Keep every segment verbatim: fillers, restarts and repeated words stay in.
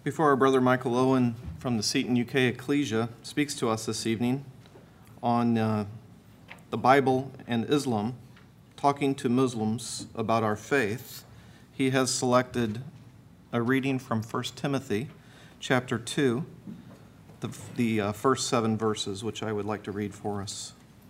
Before our brother Michael Owen from the Seton U K Ecclesia speaks to us this evening on uh, the Bible and Islam, talking to Muslims about our faith, he has selected a reading from First Timothy chapter two, the, the uh, first seven verses, which I would like to read for us.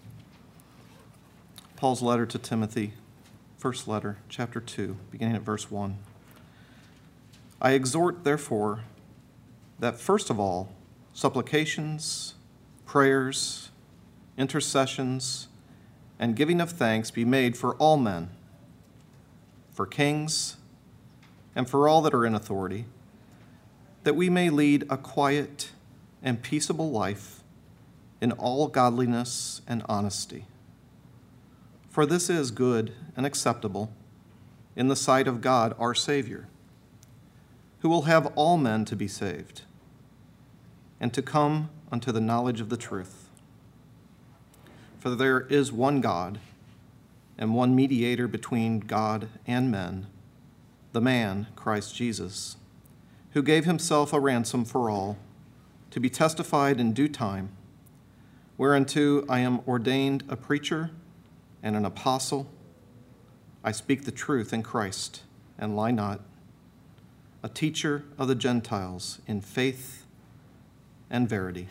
Paul's letter to Timothy, first letter, chapter two, beginning at verse one. I exhort, therefore, that first of all, supplications, prayers, intercessions, and giving of thanks be made for all men, for kings, and for all that are in authority, that we may lead a quiet and peaceable life in all godliness and honesty. For this is good and acceptable in the sight of God our Savior, who will have all men to be saved and to come unto the knowledge of the truth. For there is one God and one mediator between God and men, the man, Christ Jesus, who gave himself a ransom for all, to be testified in due time, whereunto I am ordained a preacher and an apostle. I speak the truth in Christ and lie not, a teacher of the Gentiles in faith and verity.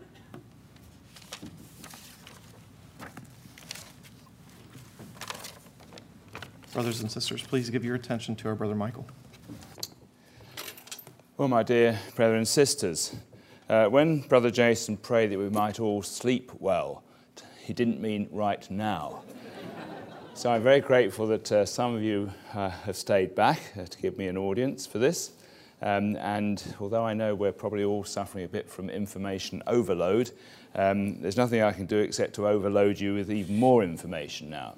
Brothers and sisters, please give your attention to our brother Michael. Well, my dear brothers and sisters, uh, when Brother Jason prayed that we might all sleep well, he didn't mean right now. So I'm very grateful that uh, some of you uh, have stayed back uh, to give me an audience for this. Um, and although I know we're probably all suffering a bit from information overload, um, there's nothing I can do except to overload you with even more information now.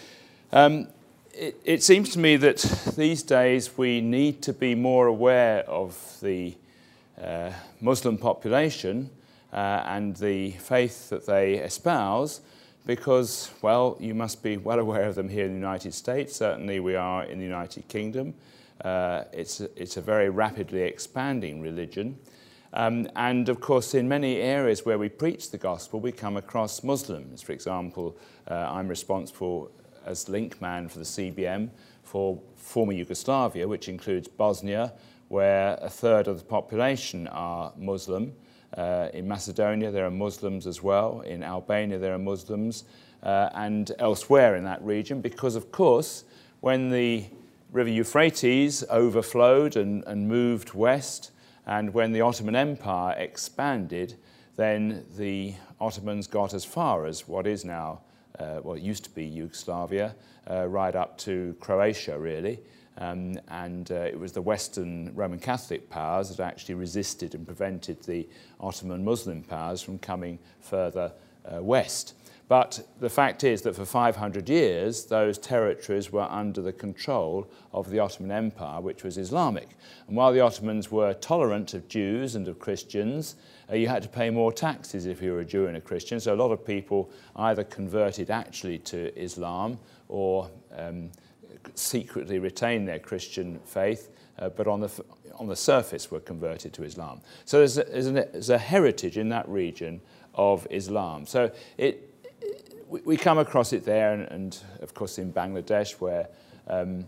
Um, it, it seems to me that these days we need to be more aware of the uh, Muslim population uh, and the faith that they espouse, because, well, you must be well aware of them here in the United States. Certainly we are in the United Kingdom. Uh, it's, a, it's a very rapidly expanding religion. Um, and, of course, in many areas where we preach the gospel, we come across Muslims. For example, uh, I'm responsible as link man for the C B M for former Yugoslavia, which includes Bosnia, where a third of the population are Muslim. Uh, in Macedonia, there are Muslims as well. In Albania, there are Muslims, uh, and elsewhere in that region, because, of course, when the River Euphrates overflowed and, and moved west, and when the Ottoman Empire expanded, then the Ottomans got as far as what is now, uh, well, it used to be Yugoslavia, uh, right up to Croatia, really. Um, and uh, it was the Western Roman Catholic powers that actually resisted and prevented the Ottoman Muslim powers from coming further uh, west. But the fact is that for five hundred years, those territories were under the control of the Ottoman Empire, which was Islamic. And while the Ottomans were tolerant of Jews and of Christians, uh, you had to pay more taxes if you were a Jew and a Christian. So a lot of people either converted actually to Islam or um, secretly retained their Christian faith, uh, but on the, on the surface were converted to Islam. So there's a, there's, a, there's a heritage in that region of Islam. So it, it, we come across it there, and, and of course in Bangladesh, where, um,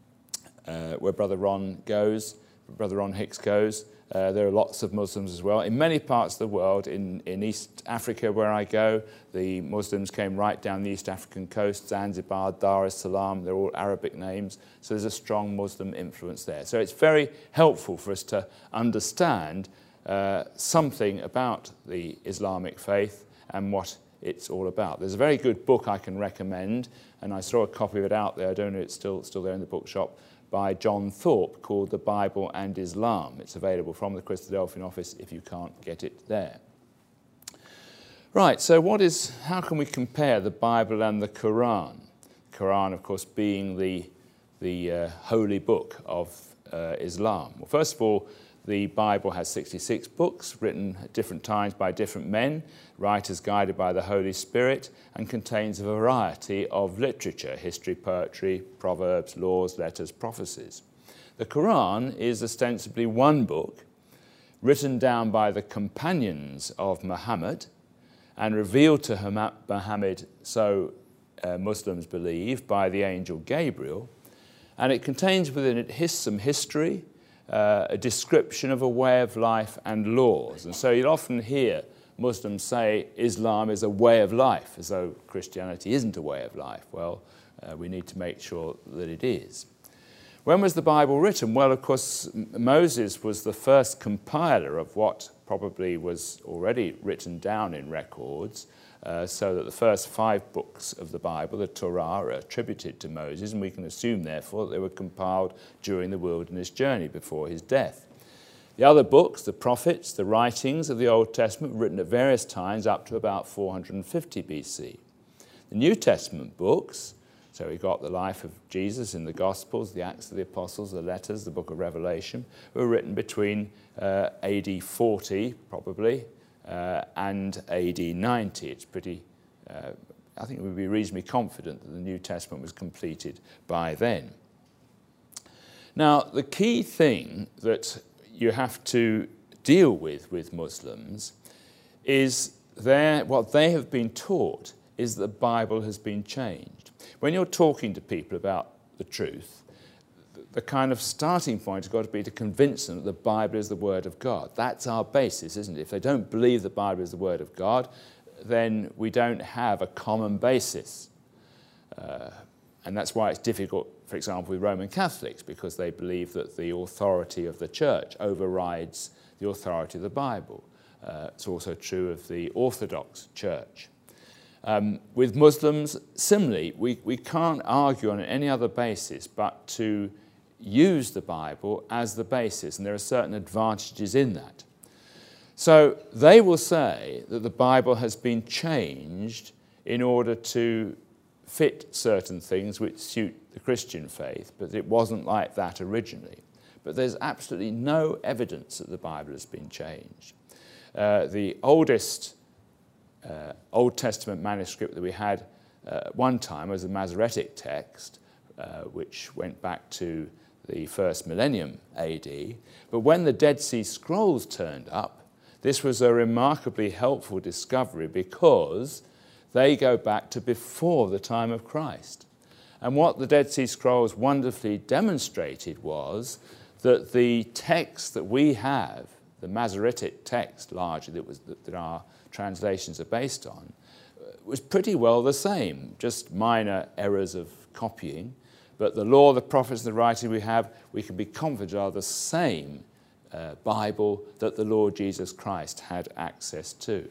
uh, where Brother Ron goes, Brother Ron Hicks goes, Uh, there are lots of Muslims as well. In many parts of the world, in, in East Africa where I go, the Muslims came right down the East African coast, Zanzibar, Dar es Salaam, they're all Arabic names, so there's a strong Muslim influence there. So it's very helpful for us to understand uh, something about the Islamic faith and what it's all about. There's a very good book I can recommend, and I saw a copy of it out there, I don't know if it's still, still there in the bookshop, by John Thorpe, called The Bible and Islam. It's available from the Christadelphian office if you can't get it there. Right, so what is, how can we compare the Bible and the Quran? The Quran, of course, being the, the uh, holy book of uh, Islam. Well, first of all, the Bible has sixty-six books written at different times by different men, writers guided by the Holy Spirit, and contains a variety of literature, history, poetry, proverbs, laws, letters, prophecies. The Quran is ostensibly one book, written down by the companions of Muhammad and revealed to Muhammad, so uh, Muslims believe, by the angel Gabriel. And it contains within it his, some history, uh, a description of a way of life and laws. And so you'll often hear Muslims say Islam is a way of life, as though Christianity isn't a way of life. Well, uh, we need to make sure that it is. When was the Bible written? Well, of course, Moses was the first compiler of what probably was already written down in records, uh, so that the first five books of the Bible, the Torah, are attributed to Moses, and we can assume, therefore, that they were compiled during the wilderness journey before his death. The other books, the prophets, the writings of the Old Testament, were written at various times up to about four hundred fifty B C. The New Testament books, so we got the life of Jesus in the Gospels, the Acts of the Apostles, the letters, the book of Revelation, were written between uh, A D forty, probably, uh, and A D ninety. It's pretty, uh, I think we would be reasonably confident that the New Testament was completed by then. Now, the key thing that you have to deal with with Muslims is their, what they have been taught is that the Bible has been changed. When you're talking to people about the truth, the kind of starting point has got to be to convince them that the Bible is the Word of God. That's our basis, isn't it? If they don't believe the Bible is the Word of God, then we don't have a common basis. Uh, and that's why it's difficult, for example, with Roman Catholics, because they believe that the authority of the Church overrides the authority of the Bible. Uh, it's also true of the Orthodox Church. Um, with Muslims, similarly, we, we can't argue on any other basis but to use the Bible as the basis, and there are certain advantages in that. So they will say that the Bible has been changed in order to fit certain things which suit the Christian faith, but it wasn't like that originally. But there's absolutely no evidence that the Bible has been changed. Uh, the oldest Uh, Old Testament manuscript that we had uh, at one time was the Masoretic text, uh, which went back to the first millennium A D. But when the Dead Sea Scrolls turned up, this was a remarkably helpful discovery because they go back to before the time of Christ. And what the Dead Sea Scrolls wonderfully demonstrated was that the text that we have, the Masoretic text largely that, was, that, that our translations are based on, was pretty well the same, just minor errors of copying. But the law, the prophets, and the writing we have, we can be confident are the same uh, Bible that the Lord Jesus Christ had access to.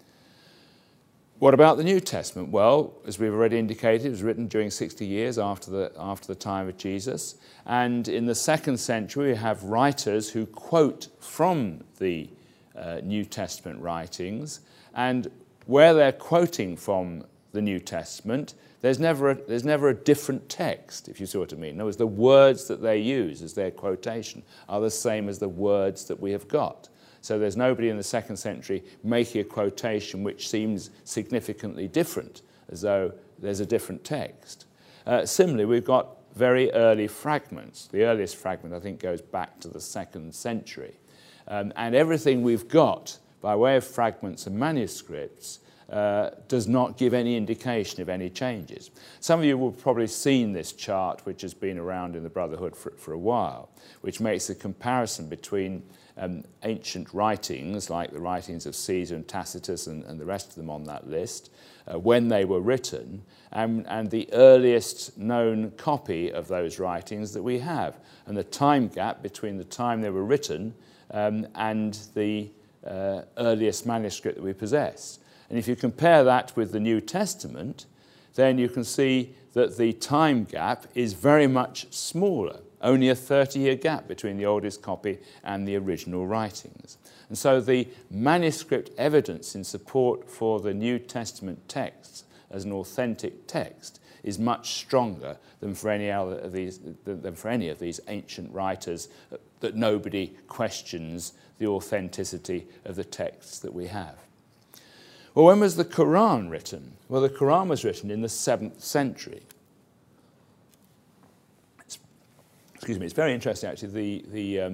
What about the New Testament? Well, as we've already indicated, it was written during sixty years after the, after the time of Jesus. And in the second century, we have writers who quote from the uh, New Testament writings. And where they're quoting from the New Testament, there's never a, there's never a different text, if you see what I mean. In other words, the words that they use as their quotation are the same as the words that we have got. So there's nobody in the second century making a quotation which seems significantly different, as though there's a different text. Uh, similarly, we've got very early fragments. The earliest fragment, I think, goes back to the second century. Um, and everything we've got by way of fragments and manuscripts uh, does not give any indication of any changes. Some of you will have probably seen this chart, which has been around in the Brotherhood for, for a while, which makes a comparison between um, ancient writings, like the writings of Caesar and Tacitus and, and the rest of them on that list, uh, when they were written, and, and the earliest known copy of those writings that we have, and the time gap between the time they were written um, and the uh, earliest manuscript that we possess. And if you compare that with the New Testament, then you can see that the time gap is very much smaller, only a thirty-year gap between the oldest copy and the original writings. And so the manuscript evidence in support for the New Testament texts as an authentic text is much stronger than for any other of these, than for any of these ancient writers, that nobody questions the authenticity of the texts that we have. Well, when was the Quran written? Well, the Quran was written in the seventh century. It's, excuse me, it's very interesting actually. The, the um,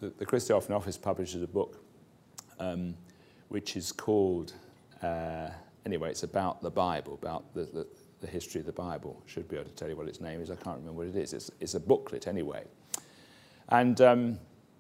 the, the Christopher Office publishes a book um, which is called, uh, anyway, it's about the Bible, about the, the, the history of the Bible. Should be able to tell you what its name is. I can't remember what it is. It's, it's a booklet anyway. And um,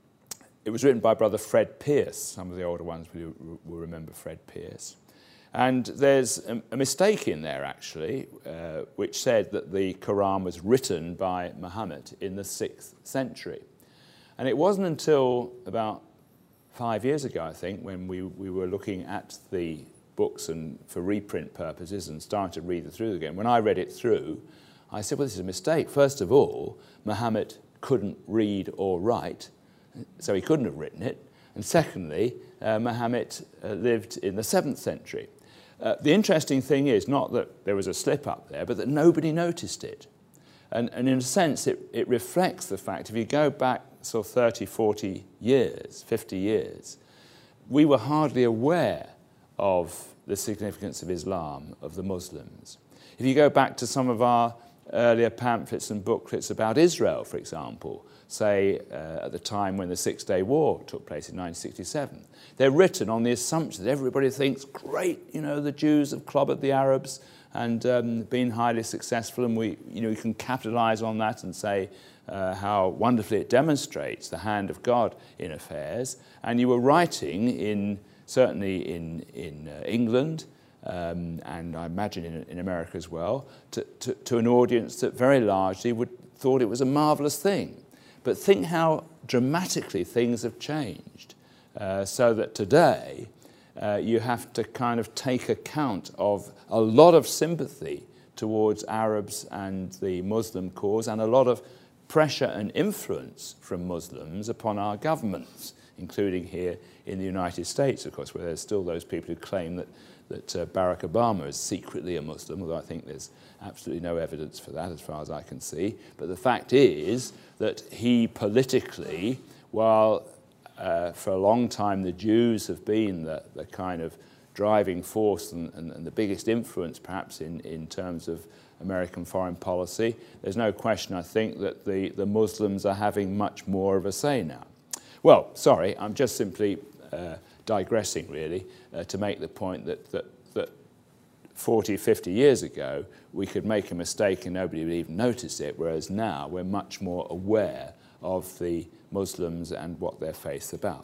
it was written by Brother Fred Pierce. Some of the older ones will, will remember Fred Pierce. And there's a, a mistake in there, actually, uh, which said that the Quran was written by Muhammad in the sixth century. And it wasn't until about five years ago, I think, when we, we were looking at the books and for reprint purposes and started to read it through again. When I read it through, I said, well, this is a mistake. First of all, Muhammad couldn't read or write, so he couldn't have written it. And secondly, uh, Muhammad uh, lived in the seventh century. Uh, the interesting thing is not that there was a slip up there, but that nobody noticed it. And, and in a sense, it, it reflects the fact, if you go back sort of thirty, forty years, fifty years, we were hardly aware of the significance of Islam, of the Muslims. If you go back to some of our earlier pamphlets and booklets about Israel, for example, say uh, at the time when the Six-Day War took place in nineteen sixty-seven, they're written on the assumption that everybody thinks, great, you know, the Jews have clobbered the Arabs and um, been highly successful, and we, you know, you can capitalize on that and say uh, how wonderfully it demonstrates the hand of God in affairs. And you were writing in, certainly in, in uh, England, um, and I imagine in, in America as well, to, to, to an audience that very largely would thought it was a marvelous thing. But think how dramatically things have changed, uh, so that today uh, you have to kind of take account of a lot of sympathy towards Arabs and the Muslim cause, and a lot of pressure and influence from Muslims upon our governments, including here in the United States, of course, where there's still those people who claim that, that uh, Barack Obama is secretly a Muslim, although I think there's absolutely no evidence for that as far as I can see. But the fact is that he politically, while uh, for a long time the Jews have been the, the kind of driving force and, and, and the biggest influence perhaps in, in terms of American foreign policy, there's no question, I think, that the, the Muslims are having much more of a say now. Well, sorry, I'm just simply uh, digressing, really, uh, to make the point that, that, that forty, fifty years ago, we could make a mistake and nobody would even notice it, whereas now we're much more aware of the Muslims and what their faith's about.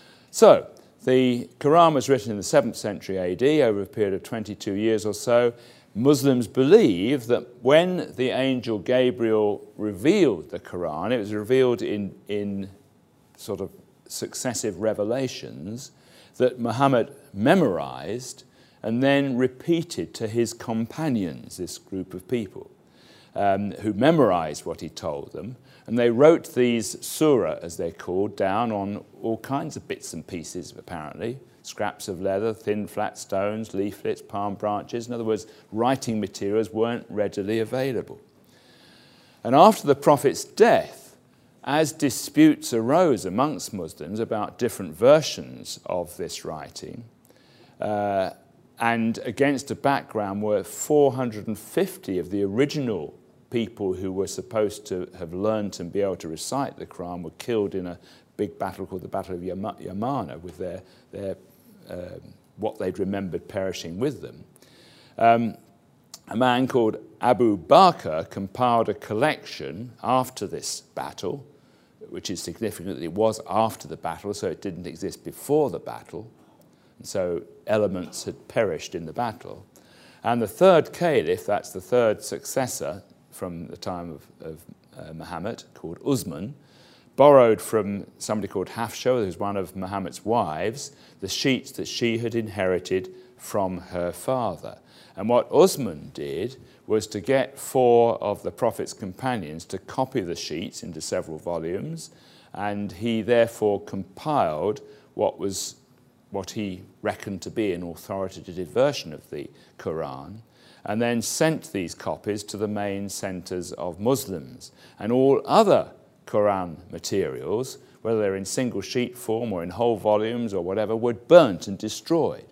So, the Quran was written in the seventh century A D, over a period of twenty-two years or so. Muslims believe that when the angel Gabriel revealed the Quran, it was revealed in, in sort of successive revelations that Muhammad memorized and then repeated to his companions, this group of people, um, who memorized what he told them. And they wrote these surah, as they're called, down on all kinds of bits and pieces, apparently. Scraps of leather, thin flat stones, leaflets, palm branches. In other words, writing materials weren't readily available. And after the Prophet's death, as disputes arose amongst Muslims about different versions of this writing, uh, and against a background where four hundred fifty of the original people who were supposed to have learned and be able to recite the Quran were killed in a big battle called the Battle of Yamana, with their, their uh, what they'd remembered perishing with them. Um, a man called Abu Bakr compiled a collection after this battle, which is significant that it was after the battle, so it didn't exist before the battle. And so elements had perished in the battle. And the third caliph, that's the third successor from the time of, of uh, Muhammad, called Uthman, borrowed from somebody called Hafsa, who was one of Muhammad's wives, the sheets that she had inherited from her father. And what Uthman did was to get four of the Prophet's companions to copy the sheets into several volumes, and he therefore compiled what was what he reckoned to be an authoritative version of the Quran, and then sent these copies to the main centres of Muslims. And all other Quran materials, whether they're in single sheet form or in whole volumes or whatever, were burnt and destroyed.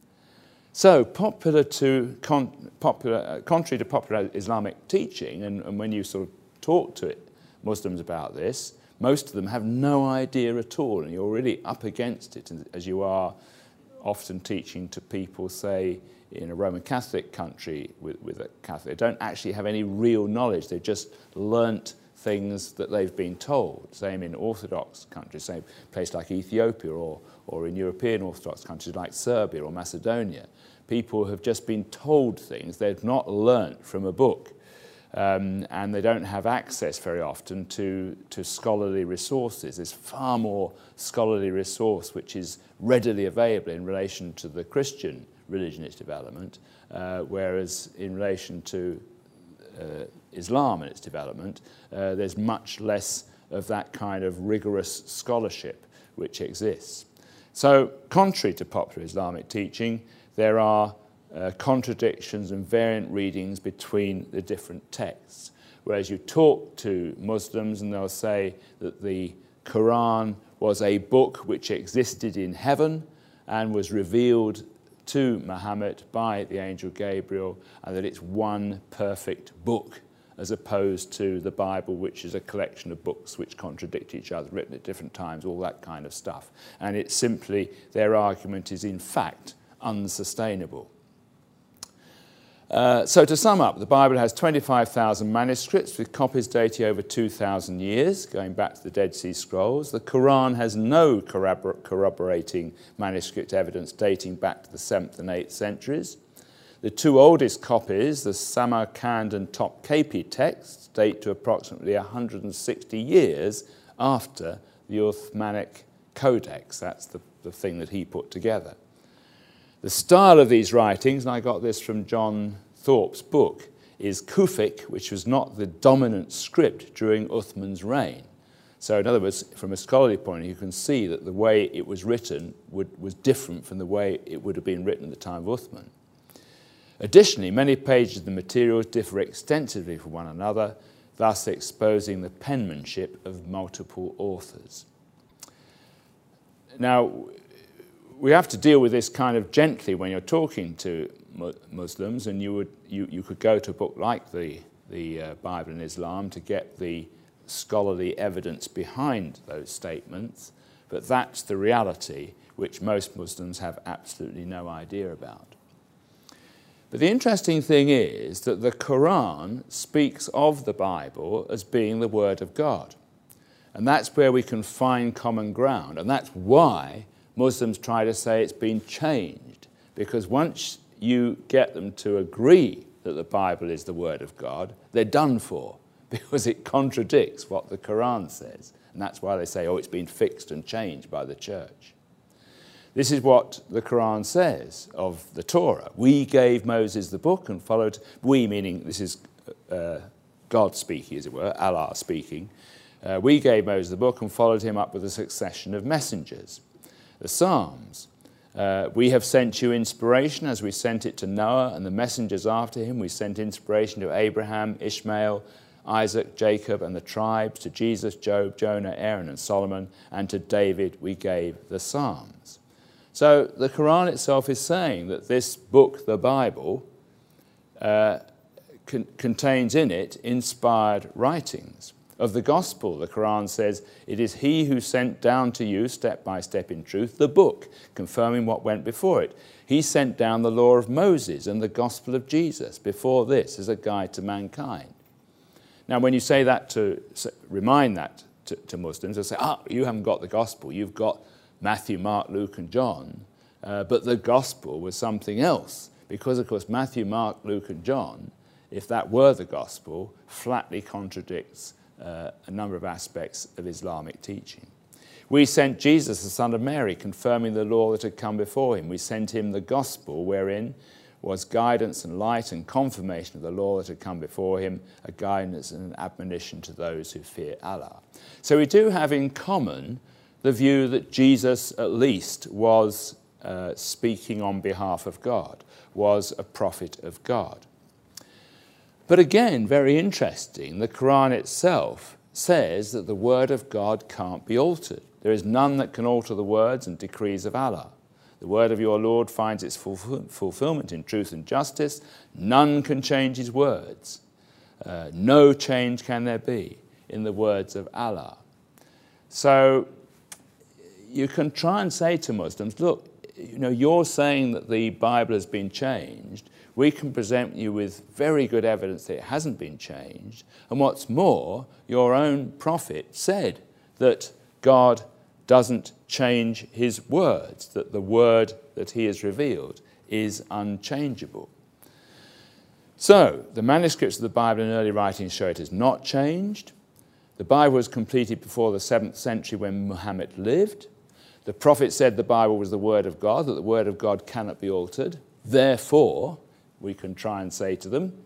So, popular to con, popular, uh, contrary to popular Islamic teaching, and, and when you sort of talk to it, Muslims about this, most of them have no idea at all, and you're really up against it, as you are often teaching to people, say, in a Roman Catholic country with, with a Catholic. They don't actually have any real knowledge. They've just learnt things that they've been told. Same in Orthodox countries, same place like Ethiopia, or, or in European Orthodox countries like Serbia or Macedonia. People have just been told things they've not learnt from a book. Um, and they don't have access very often to, to scholarly resources. There's far more scholarly resource which is readily available in relation to the Christian religion, its development, uh, whereas in relation to uh, Islam and its development, uh, there's much less of that kind of rigorous scholarship which exists. So, contrary to popular Islamic teaching, there are Uh, contradictions and variant readings between the different texts. Whereas you talk to Muslims and they'll say that the Quran was a book which existed in heaven and was revealed to Muhammad by the angel Gabriel, and that it's one perfect book, as opposed to the Bible, which is a collection of books which contradict each other, written at different times, all that kind of stuff. And it's simply, their argument is in fact unsustainable. Uh, so to sum up, the Bible has twenty-five thousand manuscripts with copies dating over two thousand years, going back to the Dead Sea Scrolls. The Quran has no corrobor- corroborating manuscript evidence dating back to the seventh and eighth centuries. The two oldest copies, the Samarkand and Topkapi texts, date to approximately one hundred sixty years after the Uthmanic Codex. That's the, the thing that he put together. The style of these writings, and I got this from John Thorpe's book, is Kufic, which was not the dominant script during Uthman's reign. So in other words, from a scholarly point of view, you can see that the way it was written would, was different from the way it would have been written at the time of Uthman. Additionally, many pages of the materials differ extensively from one another, thus exposing the penmanship of multiple authors. Now, we have to deal with this kind of gently when you're talking to Muslims, and you would you, you could go to a book like the, the uh, Bible in Islam to get the scholarly evidence behind those statements, but that's the reality which most Muslims have absolutely no idea about. But the interesting thing is that the Quran speaks of the Bible as being the Word of God. And that's where we can find common ground, and that's why Muslims try to say it's been changed, because once you get them to agree that the Bible is the Word of God, they're done for, because it contradicts what the Quran says. And that's why they say, oh, it's been fixed and changed by the church. This is what the Quran says of the Torah. We gave Moses the book and followed, we meaning this is uh, God speaking, as it were, Allah speaking. Uh, we gave Moses the book and followed him up with a succession of messengers. The Psalms, uh, we have sent you inspiration as we sent it to Noah and the messengers after him. We sent inspiration to Abraham, Ishmael, Isaac, Jacob, and the tribes, to Jesus, Job, Jonah, Aaron, and Solomon, and to David we gave the Psalms. So the Quran itself is saying that this book, the Bible, uh, con- contains in it inspired writings. Of the gospel, the Quran says, it is he who sent down to you, step by step in truth, the book, confirming what went before it. He sent down the law of Moses and the gospel of Jesus before this as a guide to mankind. Now, when you say that to remind that to, to Muslims, they'll say, ah, you haven't got the gospel. You've got Matthew, Mark, Luke, and John. Uh, but the gospel was something else. Because, of course, Matthew, Mark, Luke, and John, if that were the gospel, flatly contradicts Uh, a number of aspects of Islamic teaching. We sent Jesus, the son of Mary, confirming the law that had come before him. We sent him the gospel, wherein was guidance and light and confirmation of the law that had come before him, a guidance and an admonition to those who fear Allah. So we do have in common the view that Jesus at least was uh, speaking on behalf of God, was a prophet of God. But again, very interesting, the Quran itself says that the word of God can't be altered. There is none that can alter the words and decrees of Allah. The word of your Lord finds its fulfill- fulfillment in truth and justice. None can change his words. Uh, no change can there be in the words of Allah. So you can try and say to Muslims, look, you know, you're saying that the Bible has been changed. We can present you with very good evidence that it hasn't been changed. And what's more, your own prophet said that God doesn't change his words, that the word that he has revealed is unchangeable. So, the manuscripts of the Bible and early writings show it has not changed. The Bible was completed before the seventh century when Muhammad lived. The prophet said the Bible was the word of God, that the word of God cannot be altered. Therefore, we can try and say to them,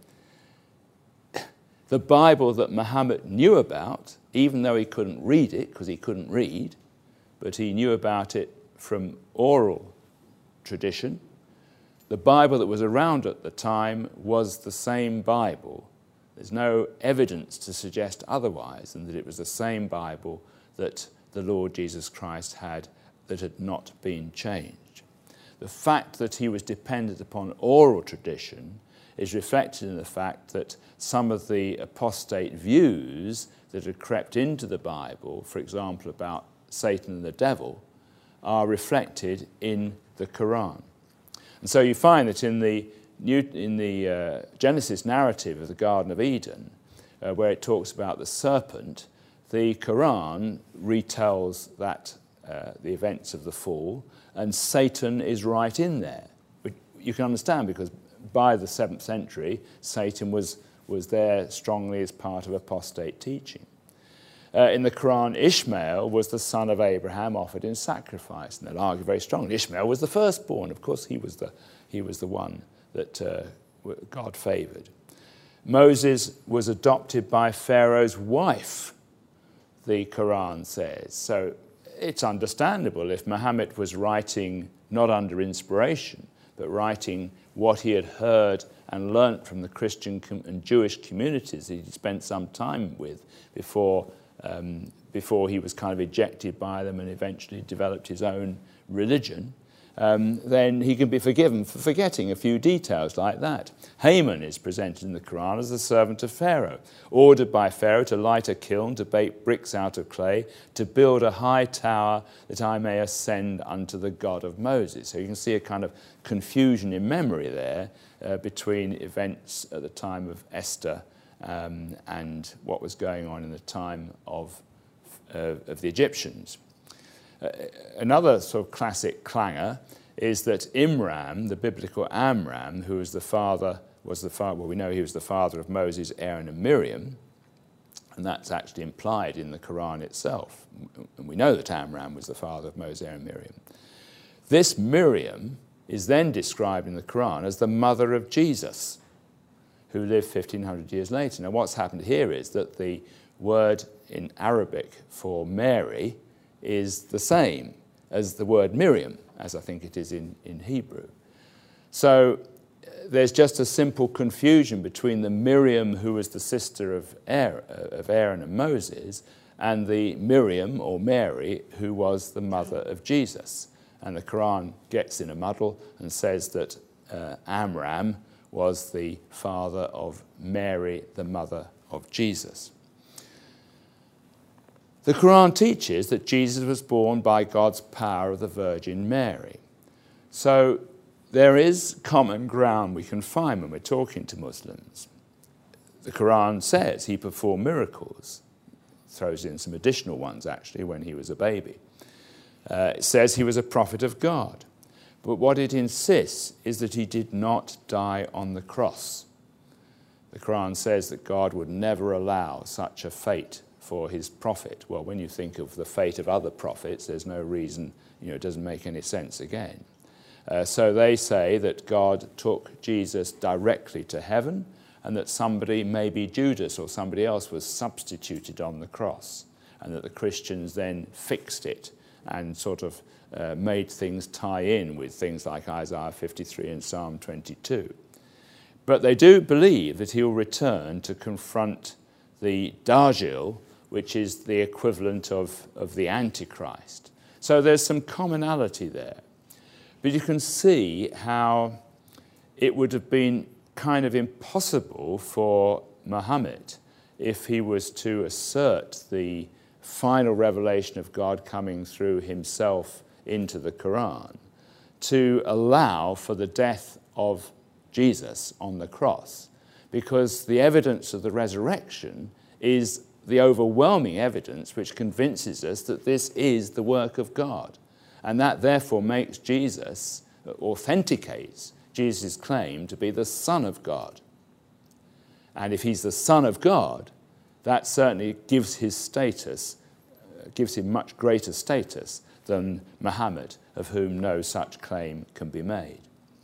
the Bible that Muhammad knew about, even though he couldn't read it, because he couldn't read, but he knew about it from oral tradition, the Bible that was around at the time was the same Bible. There's no evidence to suggest otherwise than that it was the same Bible that the Lord Jesus Christ had, that had not been changed. The fact that he was dependent upon oral tradition is reflected in the fact that some of the apostate views that had crept into the Bible, for example about Satan and the devil, are reflected in the Quran. And so you find that in the, New, in the uh, Genesis narrative of the Garden of Eden, uh, where it talks about the serpent, the Quran retells that uh, the events of the fall, and Satan is right in there. But you can understand, because by the seventh century, Satan was, was there strongly as part of apostate teaching. Uh, in the Quran, Ishmael was the son of Abraham offered in sacrifice, and they'll argue very strongly. Ishmael was the firstborn. Of course, he was the, he was the one that uh, God favoured. Moses was adopted by Pharaoh's wife, the Quran says. So it's understandable if Muhammad was writing not under inspiration, but writing what he had heard and learnt from the Christian and Jewish communities that he'd spent some time with before Um, before he was kind of ejected by them and eventually developed his own religion, um, then he can be forgiven for forgetting a few details like that. Haman is presented in the Quran as the servant of Pharaoh, ordered by Pharaoh to light a kiln, to bake bricks out of clay, to build a high tower that I may ascend unto the God of Moses. So you can see a kind of confusion in memory there uh, between events at the time of Esther Um, and what was going on in the time of, uh, of the Egyptians. Uh, another sort of classic clangor is that Imram, the biblical Amram, who was the father, was the father, well, we know he was the father of Moses, Aaron, and Miriam, and that's actually implied in the Quran itself. And we know that Amram was the father of Moses, Aaron, and Miriam. This Miriam is then described in the Quran as the mother of Jesus, who lived fifteen hundred years later. Now, what's happened here is that the word in Arabic for Mary is the same as the word Miriam, as I think it is in, in Hebrew. So uh, there's just a simple confusion between the Miriam who was the sister of Aaron, uh, of Aaron and Moses, and the Miriam, or Mary, who was the mother of Jesus. And the Quran gets in a muddle and says that uh, Amram was the father of Mary, the mother of Jesus. The Quran teaches that Jesus was born by God's power of the Virgin Mary. So there is common ground we can find when we're talking to Muslims. The Quran says he performed miracles, throws in some additional ones actually when he was a baby. Uh, it says he was a prophet of God. But what it insists is that he did not die on the cross. The Quran says that God would never allow such a fate for his prophet. Well, when you think of the fate of other prophets, there's no reason, you know, it doesn't make any sense again. Uh, so they say that God took Jesus directly to heaven, and that somebody, maybe Judas or somebody else, was substituted on the cross, and that the Christians then fixed it and sort of uh, made things tie in with things like Isaiah fifty-three and Psalm twenty-two. But they do believe that he'll return to confront the Dajjal, which is the equivalent of, of the Antichrist. So there's some commonality there. But you can see how it would have been kind of impossible for Muhammad, if he was to assert the final revelation of God coming through himself into the Quran, to allow for the death of Jesus on the cross, because the evidence of the resurrection is the overwhelming evidence which convinces us that this is the work of God. And that therefore makes Jesus, authenticates Jesus' claim to be the Son of God. And if he's the Son of God, that certainly gives his status, uh, gives him much greater status than Muhammad, of whom no such claim can be made.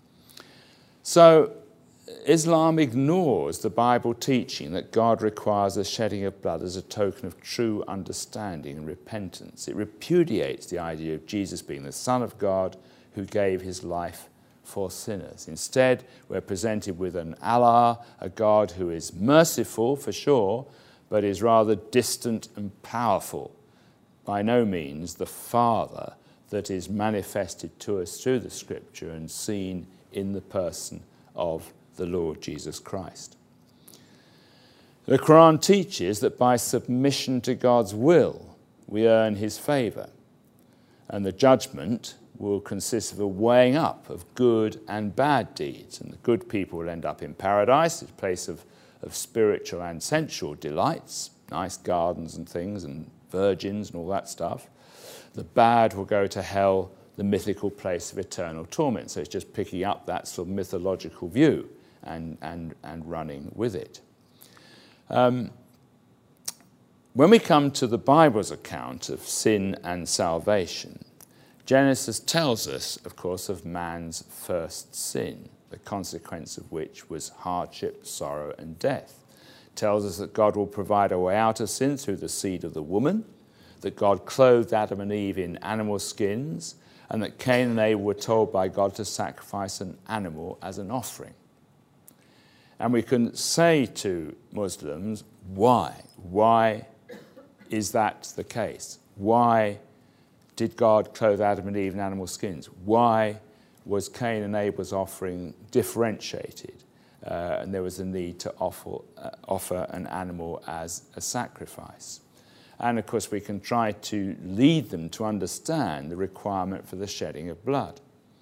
So Islam ignores the Bible teaching that God requires the shedding of blood as a token of true understanding and repentance. It repudiates the idea of Jesus being the Son of God who gave his life for sinners. Instead, we're presented with an Allah, a God who is merciful for sure, but is rather distant and powerful. By no means the Father that is manifested to us through the Scripture and seen in the person of the Lord Jesus Christ. The Quran teaches that by submission to God's will, we earn his favour, and the judgment will consist of a weighing up of good and bad deeds, and the good people will end up in paradise, a place of, of spiritual and sensual delights, nice gardens and things, and virgins and all that stuff. The bad will go to hell, the mythical place of eternal torment. So it's just picking up that sort of mythological view and, and, and running with it. Um, when we come to the Bible's account of sin and salvation, Genesis tells us, of course, of man's first sin, the consequence of which was hardship, sorrow, and death. It tells us that God will provide a way out of sin through the seed of the woman, that God clothed Adam and Eve in animal skins, and that Cain and Abel were told by God to sacrifice an animal as an offering. And we can say to Muslims, why? Why is that the case? Why did God clothe Adam and Eve in animal skins? Why was Cain and Abel's offering differentiated? Uh, and there was a need to offer, uh, offer an animal as a sacrifice. And of course, we can try to lead them to understand the requirement for the shedding of blood.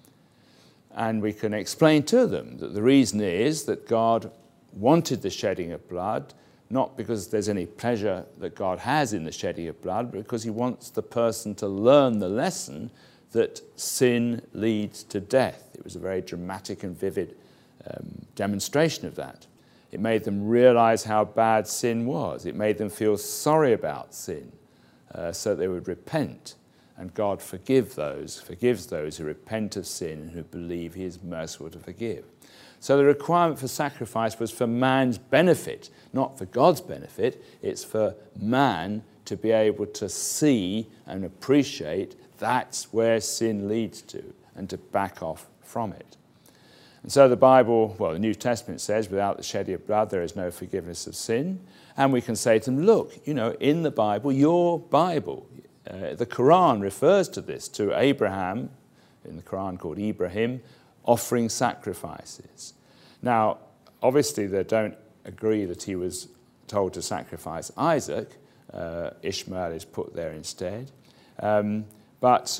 And we can explain to them that the reason is that God wanted the shedding of blood, not because there's any pleasure that God has in the shedding of blood, but because he wants the person to learn the lesson that sin leads to death. It was a very dramatic and vivid um, demonstration of that. It made them realize how bad sin was. It made them feel sorry about sin, uh, so they would repent. And God forgive those, forgives those who repent of sin and who believe he is merciful to forgive. So the requirement for sacrifice was for man's benefit, not for God's benefit. It's for man to be able to see and appreciate that's where sin leads to, and to back off from it. And so the Bible, well, the New Testament says, without the shedding of blood, there is no forgiveness of sin. And we can say to them, look, you know, in the Bible, your Bible, uh, the Quran refers to this, to Abraham, in the Quran called Ibrahim, offering sacrifices. Now, obviously, they don't agree that he was told to sacrifice Isaac. Uh, Ishmael is put there instead. Um, but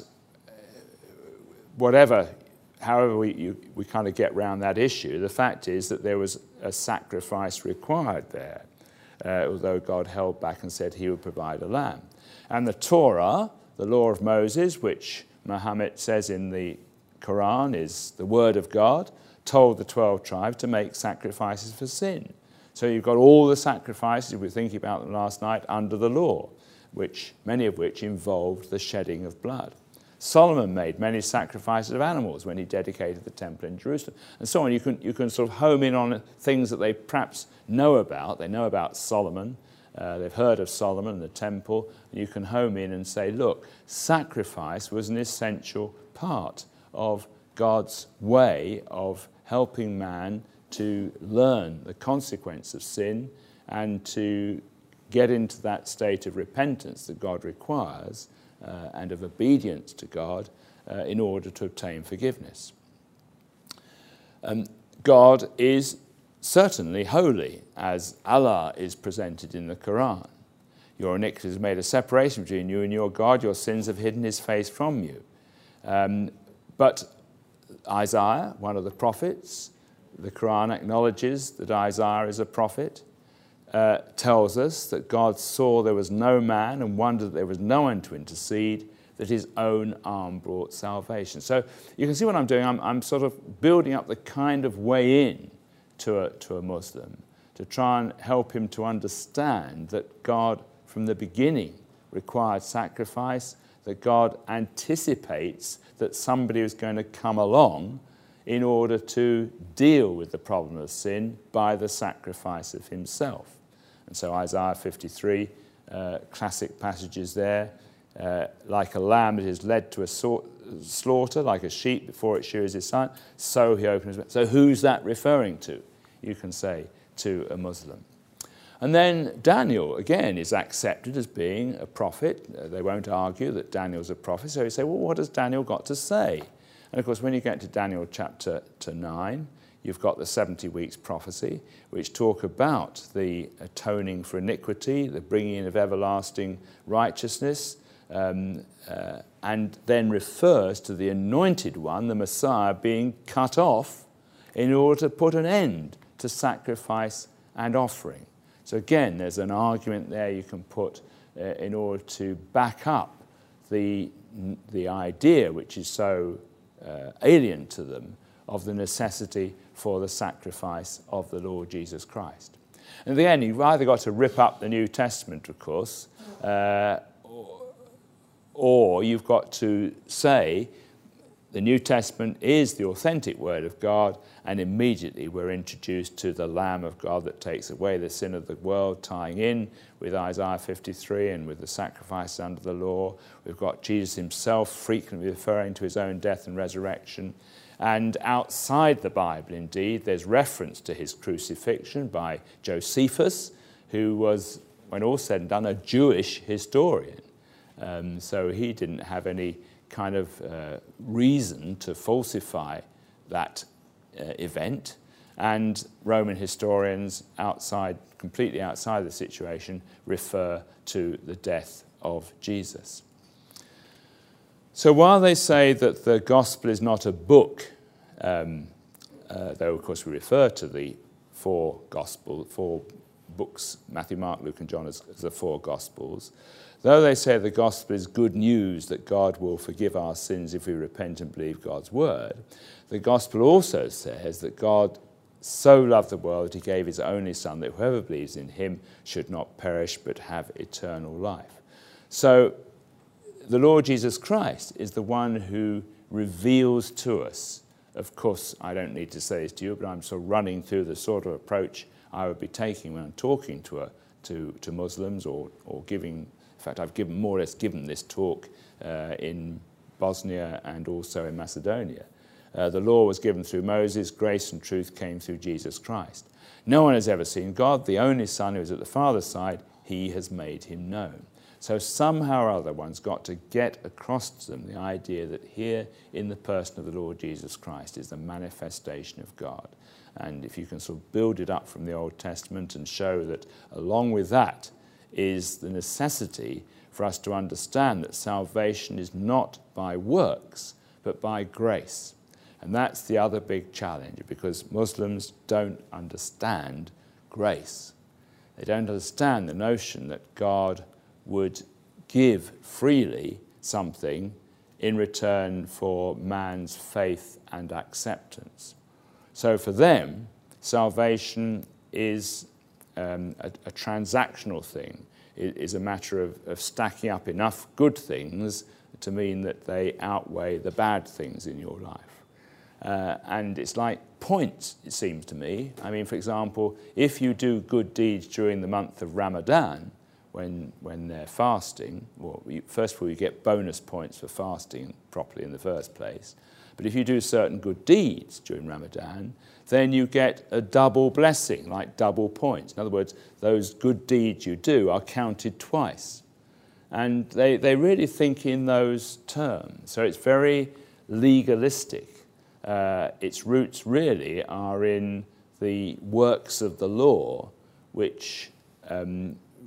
whatever, however we, you, we kind of get around that issue, the fact is that there was a sacrifice required there, uh, although God held back and said he would provide a lamb. And the Torah, the law of Moses, which Muhammad says in the Quran is the word of God, told the twelve tribes to make sacrifices for sin. So you've got all the sacrifices, we were thinking about them last night, under the law, which many of which involved the shedding of blood. Solomon made many sacrifices of animals when he dedicated the temple in Jerusalem, and so on. You can, you can sort of home in on things that they perhaps know about. They know about Solomon. Uh, they've heard of Solomon and the temple. And you can home in and say, look, sacrifice was an essential part of God's way of helping man to learn the consequence of sin and to get into that state of repentance that God requires uh, and of obedience to God uh, in order to obtain forgiveness. Um, God is certainly holy, as Allah is presented in the Quran. Your iniquity has made a separation between you and your God. Your sins have hidden his face from you. Um, but Isaiah, one of the prophets, the Quran acknowledges that Isaiah is a prophet, uh, tells us that God saw there was no man and wondered that there was no one to intercede, that his own arm brought salvation. So you can see what I'm doing. I'm, I'm sort of building up the kind of way in to a, to a Muslim to try and help him to understand that God, from the beginning, required sacrifice, that God anticipates that somebody is going to come along in order to deal with the problem of sin by the sacrifice of himself. And so Isaiah fifty-three, uh, classic passages there, uh, like a lamb that is led to a so- slaughter, like a sheep before it shears his son, so he opens his mouth. So who's that referring to? You can say to a Muslim. And then Daniel, again, is accepted as being a prophet. Uh, they won't argue that Daniel's a prophet. So you say, well, what has Daniel got to say? And of course, when you get to Daniel chapter to nine, you've got the seventy weeks prophecy, which talk about the atoning for iniquity, the bringing in of everlasting righteousness, um, uh, and then refers to the anointed one, the Messiah, being cut off in order to put an end to sacrifice and offering. So again, there's an argument there you can put uh, in order to back up the, the idea, which is so uh, alien to them, of the necessity for the sacrifice of the Lord Jesus Christ. And again, you've either got to rip up the New Testament, of course, uh, or, or you've got to say the New Testament is the authentic Word of God, and immediately we're introduced to the Lamb of God that takes away the sin of the world, tying in with Isaiah fifty-three and with the sacrifice under the law. We've got Jesus himself frequently referring to his own death and resurrection. And outside the Bible, indeed, there's reference to his crucifixion by Josephus, who was, when all said and done, a Jewish historian. Um, so he didn't have any kind of uh, reason to falsify that uh, event. And Roman historians outside, completely outside the situation, refer to the death of Jesus. So while they say that the gospel is not a book, um, uh, though of course we refer to the four gospel, four books, Matthew, Mark, Luke and John, as, as the four gospels, though they say the gospel is good news that God will forgive our sins if we repent and believe God's word, the gospel also says that God so loved the world that he gave his only son, that whoever believes in him should not perish but have eternal life. So the Lord Jesus Christ is the one who reveals to us. Of course, I don't need to say this to you, but I'm sort of running through the sort of approach I would be taking when I'm talking to a, to, to Muslims or, or giving, in fact, I've given more or less given this talk uh, in Bosnia and also in Macedonia. Uh, the law was given through Moses, grace and truth came through Jesus Christ. No one has ever seen God, the only Son who is at the Father's side, he has made him known. So somehow or other one's got to get across to them the idea that here in the person of the Lord Jesus Christ is the manifestation of God. And if you can sort of build it up from the Old Testament and show that along with that is the necessity for us to understand that salvation is not by works, but by grace. And that's the other big challenge, because Muslims don't understand grace. They don't understand the notion that God would give freely something in return for man's faith and acceptance. So for them, salvation is um, a, a transactional thing. It is a matter of, of stacking up enough good things to mean that they outweigh the bad things in your life. Uh, and it's like points, it seems to me. I mean, for example, if you do good deeds during the month of Ramadan, when when they're fasting, well, you, first of all, you get bonus points for fasting properly in the first place. But if you do certain good deeds during Ramadan, then you get a double blessing, like double points. In other words, those good deeds you do are counted twice. And they, they really think in those terms. So it's very legalistic. Uh, its roots really are in the works of the law, which um,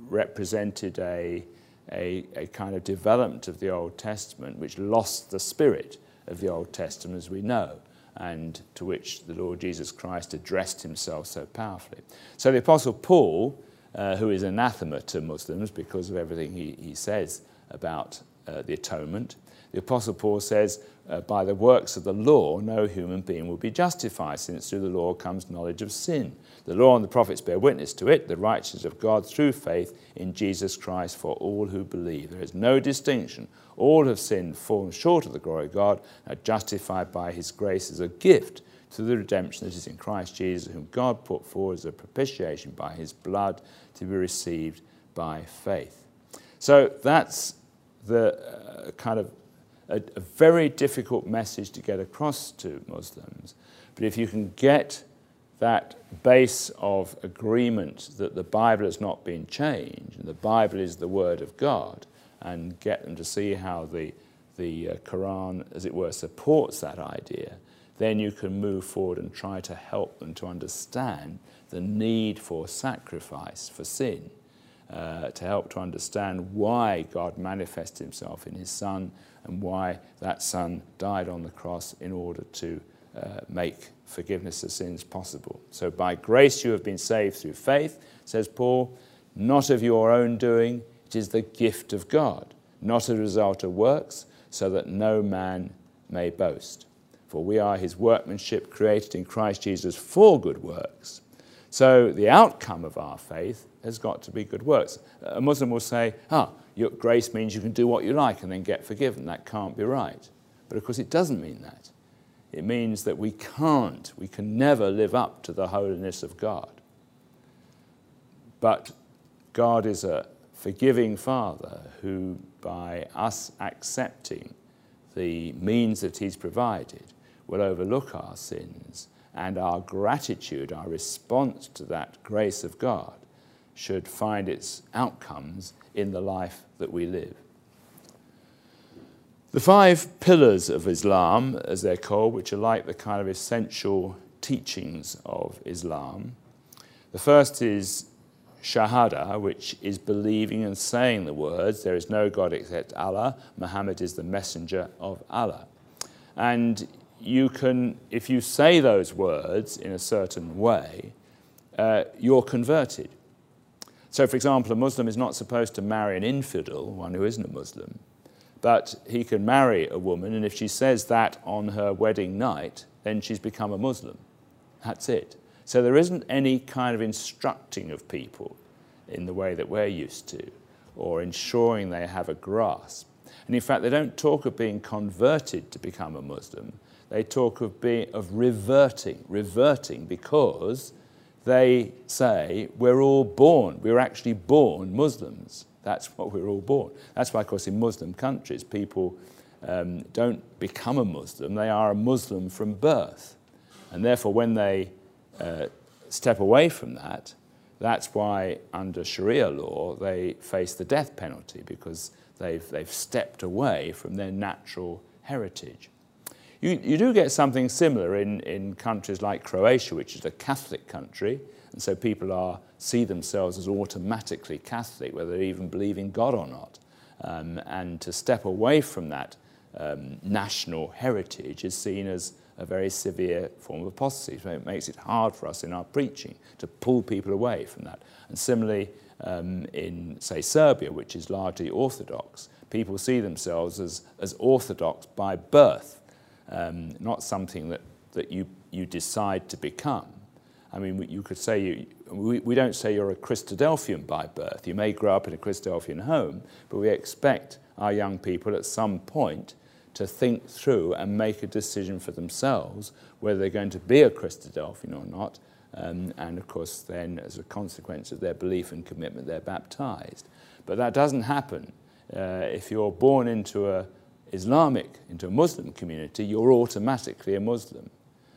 represented a, a, a kind of development of the Old Testament which lost the spirit of the Old Testament as we know, and to which the Lord Jesus Christ addressed himself so powerfully. So the Apostle Paul, uh, who is anathema to Muslims because of everything he, he says about uh, the atonement, the Apostle Paul says, uh, by the works of the law, no human being will be justified, since through the law comes knowledge of sin. The law and the prophets bear witness to it, the righteousness of God through faith in Jesus Christ for all who believe. There is no distinction. All have sinned, fallen short of the glory of God, and are justified by his grace as a gift through the redemption that is in Christ Jesus, whom God put forward as a propitiation by his blood to be received by faith. So that's the uh, kind of a, a very difficult message to get across to Muslims. But if you can get that base of agreement that the Bible has not been changed, and the Bible is the Word of God, and get them to see how the, the uh, Quran, as it were, supports that idea, then you can move forward and try to help them to understand the need for sacrifice for sin, uh, to help to understand why God manifested himself in his Son and why that Son died on the cross in order to uh, make forgiveness of sins possible. So by grace you have been saved through faith, says Paul, not of your own doing, it is the gift of God, not a result of works, so that no man may boast. For we are his workmanship, created in Christ Jesus for good works. So the outcome of our faith has got to be good works. A Muslim will say, ah, your grace means you can do what you like and then get forgiven. That can't be right. But of course it doesn't mean that. It means that we can't, we can never live up to the holiness of God. But God is a forgiving Father who, by us accepting the means that he's provided, will overlook our sins, and our gratitude, our response to that grace of God, should find its outcomes in the life that we live. The five pillars of Islam, as they're called, which are like the kind of essential teachings of Islam. The first is Shahada, which is believing and saying the words, there is no God except Allah, Muhammad is the messenger of Allah. And you can, if you say those words in a certain way, uh, you're converted. So, for example, a Muslim is not supposed to marry an infidel, one who isn't a Muslim, but he can marry a woman, and if she says that on her wedding night, then she's become a Muslim. That's it. So there isn't any kind of instructing of people in the way that we're used to, or ensuring they have a grasp. And in fact, they don't talk of being converted to become a Muslim. They talk of being of reverting, reverting because they say we're all born, we're actually born Muslims. That's what we're all born. That's why, of course, in Muslim countries, people um, don't become a Muslim. They are a Muslim from birth. And therefore, when they uh, step away from that, that's why under Sharia law, they face the death penalty, because they've, they've stepped away from their natural heritage. You, you do get something similar in, in countries like Croatia, which is a Catholic country, and so people are see themselves as automatically Catholic, whether they even believe in God or not. Um, and to step away from that um, national heritage is seen as a very severe form of apostasy. So it makes it hard for us in our preaching to pull people away from that. And similarly, um, in, say, Serbia, which is largely Orthodox, people see themselves as, as Orthodox by birth, um, not something that, that you, you decide to become. I mean, you could say, you, we, we don't say you're a Christadelphian by birth. You may grow up in a Christadelphian home, but we expect our young people at some point to think through and make a decision for themselves whether they're going to be a Christadelphian or not. Um, and of course, then, as a consequence of their belief and commitment, they're baptized. But that doesn't happen. Uh, if you're born into a Islamic, into a Muslim community, you're automatically a Muslim.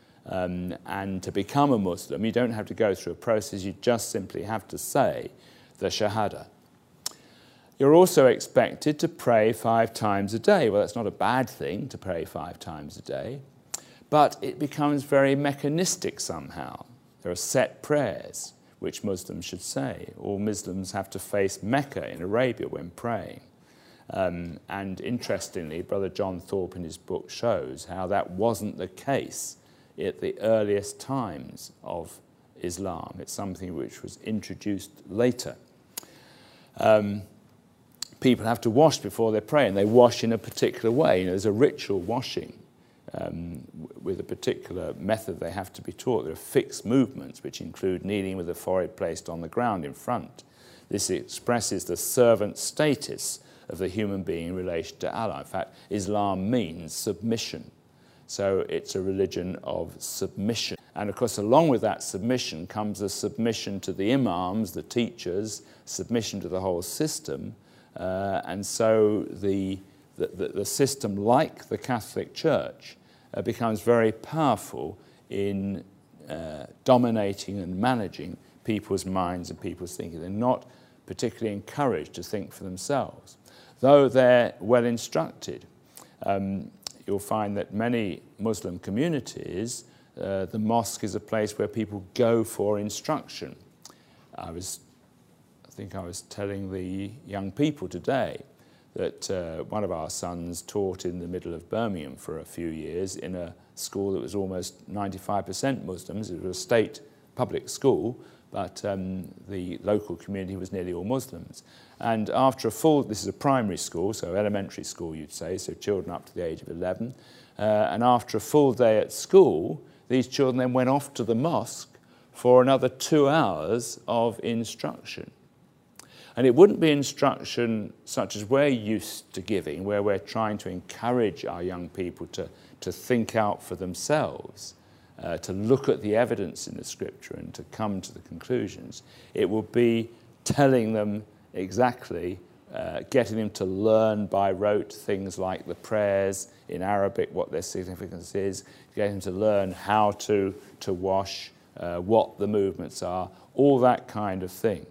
Um, and to become a Muslim, you don't have to go through a process, you just simply have to say the Shahada. You're also expected to pray five times a day. Well, that's not a bad thing to pray five times a day, but it becomes very mechanistic somehow. There are set prayers. which Muslims should say. All Muslims have to face Mecca in Arabia when praying. Um, and interestingly, Brother John Thorpe in his book shows how that wasn't the case at the earliest times of Islam. It's something which was introduced later. Um, people have to wash before they pray, and they wash in a particular way. You know, there's a ritual washing um, with a particular method they have to be taught. There are fixed movements which include kneeling with the forehead placed on the ground in front. This expresses the servant status of the human being in relation to Allah. In fact, Islam means submission. So it's a religion of submission. And of course, along with that submission comes a submission to the imams, the teachers, submission to the whole system. Uh, and so the, the, the system, like the Catholic Church, uh, becomes very powerful in uh, dominating and managing people's minds and people's thinking. They're not particularly encouraged to think for themselves, though they're well instructed. Um, you'll find that many Muslim communities, uh, the mosque is a place where people go for instruction. I was, I think I was telling the young people today that uh, one of our sons taught in the middle of Birmingham for a few years in a school that was almost ninety-five percent Muslims. It was a state public school, but um, the local community was nearly all Muslims. And after a full, this is a primary school, so elementary school you'd say, so children up to the age of eleven, uh, and after a full day at school, these children then went off to the mosque for another two hours of instruction. And it wouldn't be instruction such as we're used to giving, where we're trying to encourage our young people to, to think out for themselves, Uh, to look at the evidence in the scripture and to come to the conclusions. It will be telling them exactly, uh, getting them to learn by rote things like the prayers in Arabic, what their significance is, getting them to learn how to, to wash, uh, what the movements are, all that kind of thing.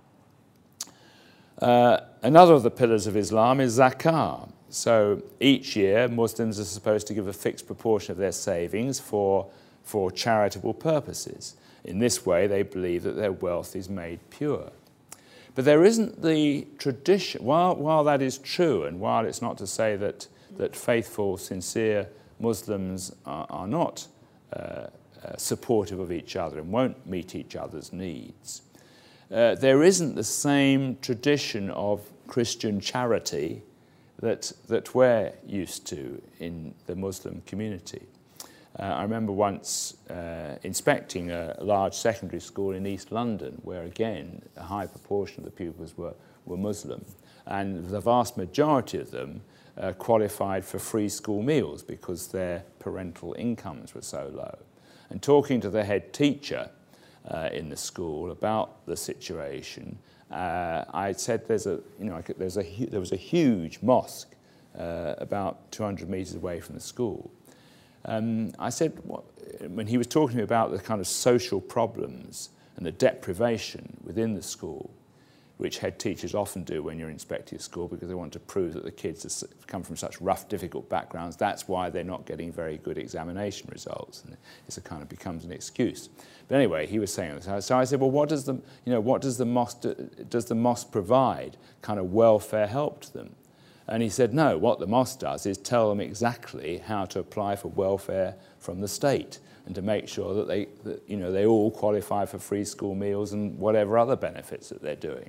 Uh, another of the pillars of Islam is zakah. So each year Muslims are supposed to give a fixed proportion of their savings for for charitable purposes. In this way, they believe that their wealth is made pure. But there isn't the tradition, while, while that is true, and while it's not to say that, that faithful, sincere Muslims are, are not uh, uh, supportive of each other and won't meet each other's needs, uh, there isn't the same tradition of Christian charity that, that we're used to in the Muslim community. Uh, I remember once uh, inspecting a large secondary school in East London where, again, a high proportion of the pupils were, were Muslim. And the vast majority of them uh, qualified for free school meals because their parental incomes were so low. And talking to the head teacher uh, in the school about the situation, uh, I said there's a, you know, there's a, there was a huge mosque uh, about two hundred metres away from the school. Um, I said, what, when he was talking to me about the kind of social problems and the deprivation within the school, which head teachers often do when you're inspecting a school because they want to prove that the kids have come from such rough, difficult backgrounds. That's why they're not getting very good examination results, and it kind of becomes an excuse. But anyway, he was saying this. So I said, well, what does the, you know, what does the mosque do, does the mosque provide kind of welfare help to them? And he said, no, what the mosque does is tell them exactly how to apply for welfare from the state and to make sure that they, that, you know, they all qualify for free school meals and whatever other benefits that they're doing.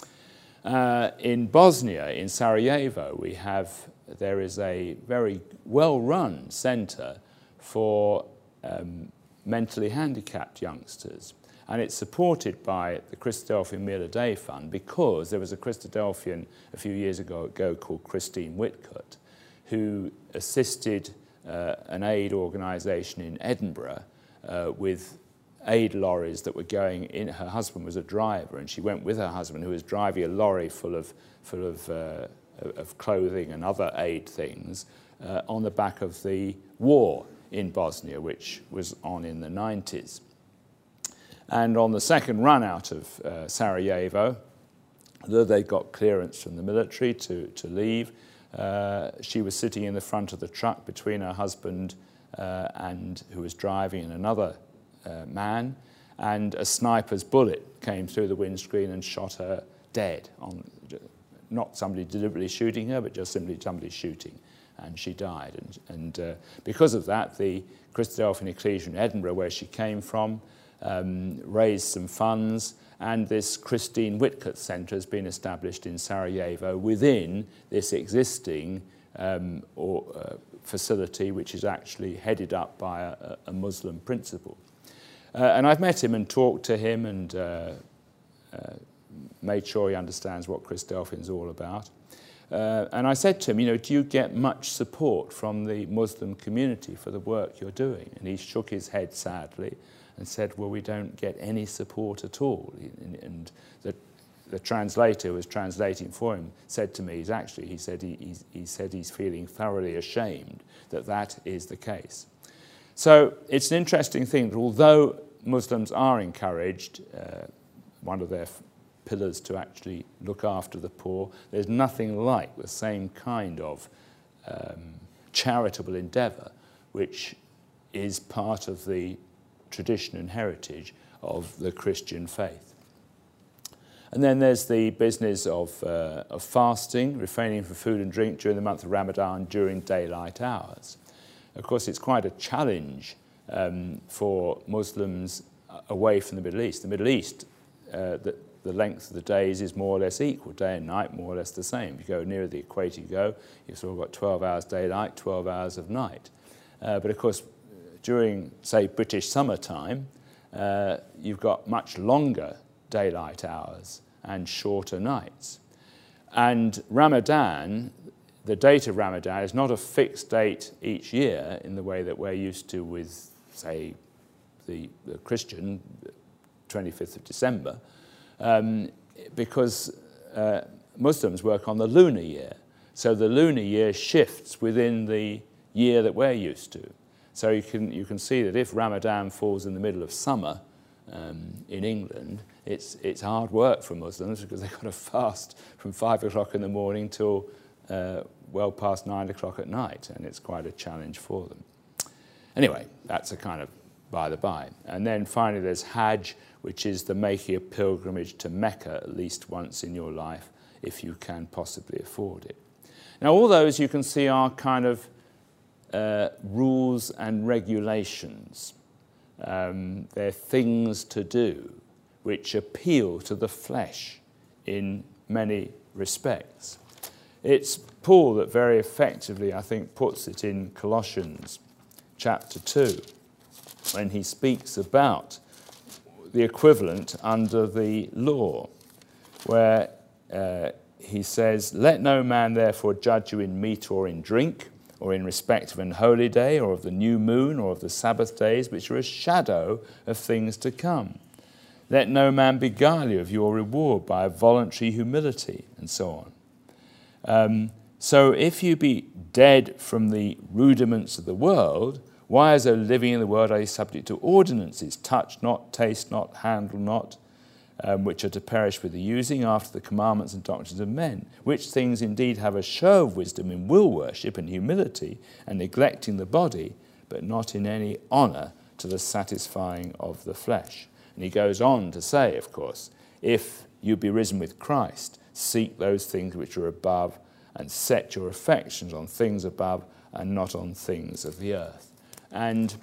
Uh, in Bosnia, in Sarajevo, we have, there is a very well-run centre for um, mentally handicapped youngsters. And it's supported by the Christadelphian Meal a Day Fund because there was a Christadelphian a few years ago, ago called Christine Whitcutt, who assisted uh, an aid organisation in Edinburgh uh, with aid lorries that were going in. Her husband was a driver, and she went with her husband, who was driving a lorry full of, full of, uh, of clothing and other aid things uh, on the back of the war in Bosnia, which was on in the nineties. And on the second run out of uh, Sarajevo, though they got clearance from the military to, to leave, uh, she was sitting in the front of the truck between her husband uh, and who was driving and another uh, man, and a sniper's bullet came through the windscreen and shot her dead. On, not somebody deliberately shooting her, but just simply somebody shooting, and she died. And, and uh, because of that, the Christadelphian Ecclesia in Edinburgh, where she came from, um, raised some funds, and this Christine Whitcutt Centre has been established in Sarajevo within this existing um, or, uh, facility, which is actually headed up by a, a Muslim principal. Uh, and I've met him and talked to him and uh, uh, made sure he understands what Christadelphian is all about. Uh, and I said to him, you know, do you get much support from the Muslim community for the work you're doing? And he shook his head sadly and said, well, we don't get any support at all. And, and the, the translator who was translating for him said to me, he's actually, he said, he, he's, he said he's feeling thoroughly ashamed that that is the case. So it's an interesting thing that although Muslims are encouraged, uh, one of their pillars to actually look after the poor, there's nothing like the same kind of um, charitable endeavour which is part of the tradition and heritage of the Christian faith. And then there's the business of, uh, of fasting, refraining from food and drink during the month of Ramadan during daylight hours. Of course, it's quite a challenge um, for Muslims away from the Middle East. The Middle East, uh, the, the length of the days is more or less equal, day and night more or less the same. If you go nearer the equator you go, you've sort of got twelve hours daylight, twelve hours of night. Uh, but of course, during, say, British summertime, uh, you've got much longer daylight hours and shorter nights. And Ramadan, the date of Ramadan is not a fixed date each year in the way that we're used to with, say, the, the Christian, twenty-fifth of December, um, because uh, Muslims work on the lunar year. So the lunar year shifts within the year that we're used to. So you can, you can see that if Ramadan falls in the middle of summer um, in England, it's, it's hard work for Muslims because they've got to fast from five o'clock in the morning till uh, well past nine o'clock at night, and it's quite a challenge for them. Anyway, that's a kind of by the by. And then finally there's Hajj, which is the making a pilgrimage to Mecca at least once in your life, if you can possibly afford it. Now all those you can see are kind of Uh, rules and regulations. Um, they're things to do which appeal to the flesh in many respects. It's Paul that very effectively, I think, puts it in Colossians chapter two when he speaks about the equivalent under the law, where uh, he says, "Let no man therefore judge you in meat or in drink, or in respect of an holy day, or of the new moon, or of the Sabbath days, which are a shadow of things to come. Let no man beguile you of your reward by a voluntary humility," and so on. Um, so if you be dead from the rudiments of the world, why, as though living in the world, are you subject to ordinances, touch not, taste not, handle not, Um, which are to perish with the using after the commandments and doctrines of men, which things indeed have a show of wisdom in will worship and humility, and neglecting the body, but not in any honour to the satisfying of the flesh. And he goes on to say, of course, if you be risen with Christ, seek those things which are above, and set your affections on things above and not on things of the earth. And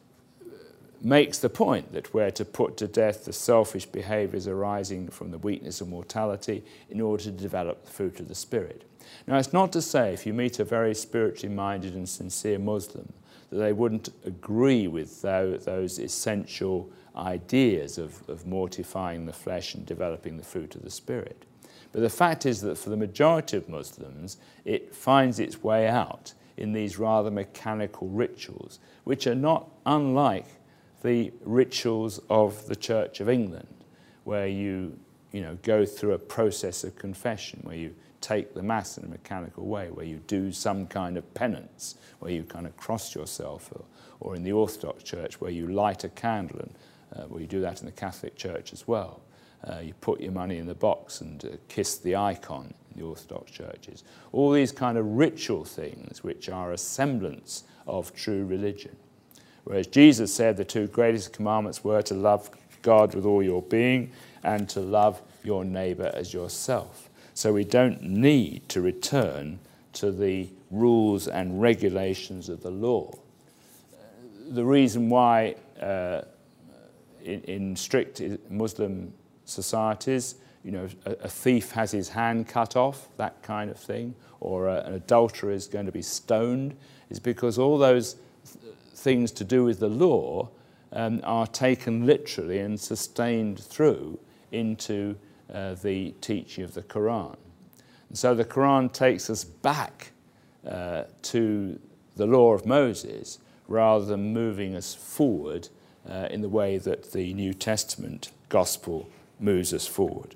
makes the point that we're to put to death the selfish behaviours arising from the weakness of mortality in order to develop the fruit of the Spirit. Now, it's not to say if you meet a very spiritually minded and sincere Muslim that they wouldn't agree with those essential ideas of, of mortifying the flesh and developing the fruit of the Spirit. But the fact is that for the majority of Muslims, it finds its way out in these rather mechanical rituals, which are not unlike the rituals of the Church of England, where you, you know, go through a process of confession, where you take the Mass in a mechanical way, where you do some kind of penance, where you kind of cross yourself, or, or in the Orthodox Church, where you light a candle, and uh, well, you do that in the Catholic Church as well. Uh, you put your money in the box and uh, kiss the icon in the Orthodox churches. All these kind of ritual things which are a semblance of true religion. Whereas Jesus said the two greatest commandments were to love God with all your being and to love your neighbour as yourself. So we don't need to return to the rules and regulations of the law. The reason why uh, in, in strict Muslim societies, you know, a, a thief has his hand cut off, that kind of thing, or a, an adulterer is going to be stoned, is because all those th- things to do with the law um, are taken literally and sustained through into uh, the teaching of the Quran. And so the Quran takes us back uh, to the law of Moses rather than moving us forward uh, in the way that the New Testament gospel moves us forward.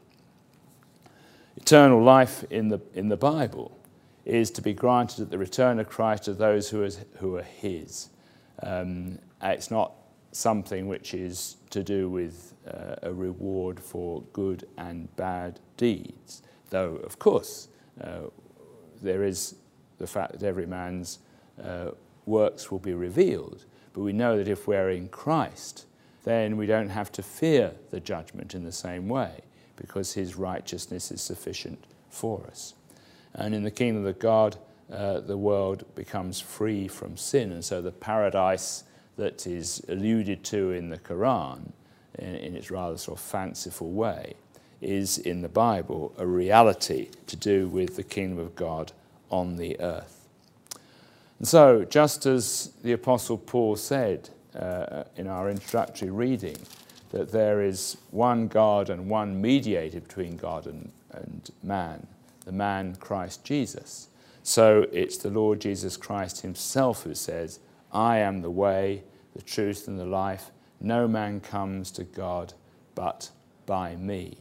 Eternal life in the, in the Bible is to be granted at the return of Christ to those who, is, who are his. Um, it's not something which is to do with uh, a reward for good and bad deeds, though, of course, uh, there is the fact that every man's uh, works will be revealed. But we know that if we're in Christ, then we don't have to fear the judgment in the same way, because his righteousness is sufficient for us. And in the kingdom of God, uh, the world becomes free from sin. And so the paradise that is alluded to in the Quran, in, in its rather sort of fanciful way, is in the Bible a reality to do with the kingdom of God on the earth. And so, just as the Apostle Paul said uh, in our introductory reading, that there is one God and one mediator between God and, and man, the man Christ Jesus. So it's the Lord Jesus Christ himself who says, I am the way, the truth, and the life. No man comes to God but by me.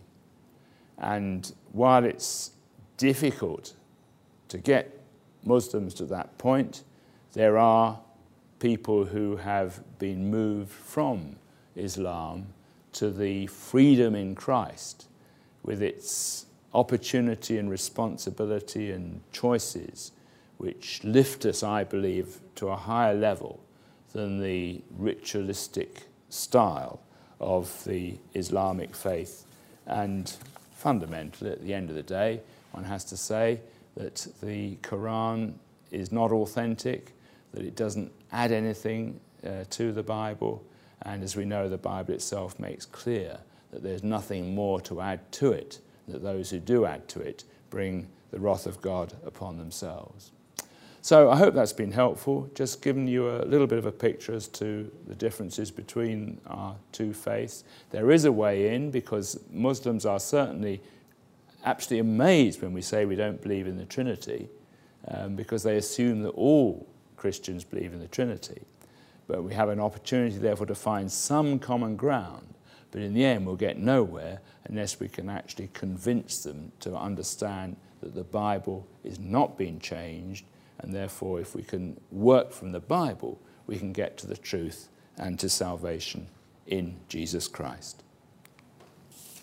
And while it's difficult to get Muslims to that point, there are people who have been moved from Islam to the freedom in Christ, with its opportunity and responsibility and choices, which lift us, I believe, to a higher level than the ritualistic style of the Islamic faith. And fundamentally, at the end of the day, one has to say that the Quran is not authentic, that it doesn't add anything uh, to the Bible, and as we know, the Bible itself makes clear that there's nothing more to add to it, that those who do add to it bring the wrath of God upon themselves. So I hope that's been helpful, just giving you a little bit of a picture as to the differences between our two faiths. There is a way in, because Muslims are certainly absolutely amazed when we say we don't believe in the Trinity, um, because they assume that all Christians believe in the Trinity. But we have an opportunity, therefore, to find some common ground. But in the end, we'll get nowhere unless we can actually convince them to understand that the Bible is not being changed, and therefore, if we can work from the Bible, we can get to the truth and to salvation in Jesus Christ.